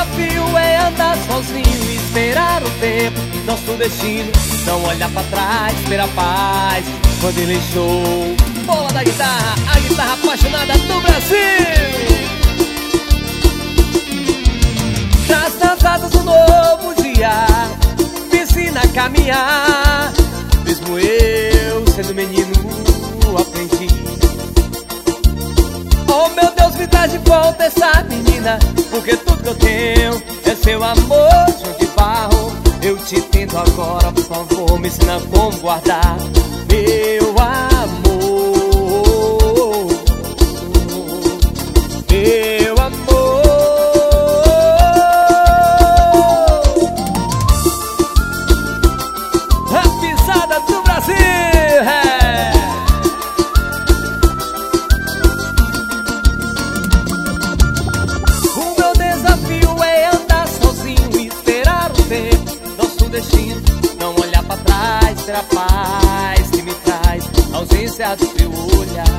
desafio é andar sozinho e esperar o tempo, nosso destino. Não olhar pra trás, ter a paz quando ele encheu. Bola da guitarra, a guitarra apaixonada do Brasil. Nas dançadas do novo dia, me ensina a caminhar. Mesmo eu sendo menino, aprendi. Oh meu Deus, me traz de volta essa menina, porque tudo que eu tenho é seu amor, João de barro. Eu te tento agora, por favor, me ensina como guardar meu amor. Meu amor. A pisada do Brasil, é. O meu desafio é andar sozinho e esperar o tempo, nosso destino. Não olhar pra trás, ter a paz que me traz a ausência do seu olhar.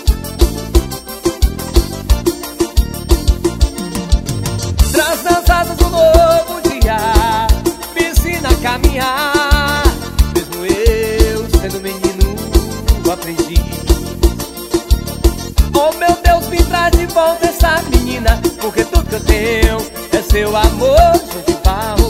Traz dançadas do novo dia, me ensina a caminhar. Mesmo eu sendo menino, aprendi. Oh meu Deus, me traz de volta essa menina, porque tudo que eu tenho é seu amor, João de barro.